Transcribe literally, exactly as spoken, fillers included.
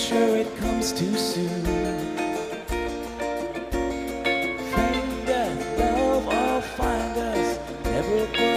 sure it comes too soon. Fame, death, love all find us, never put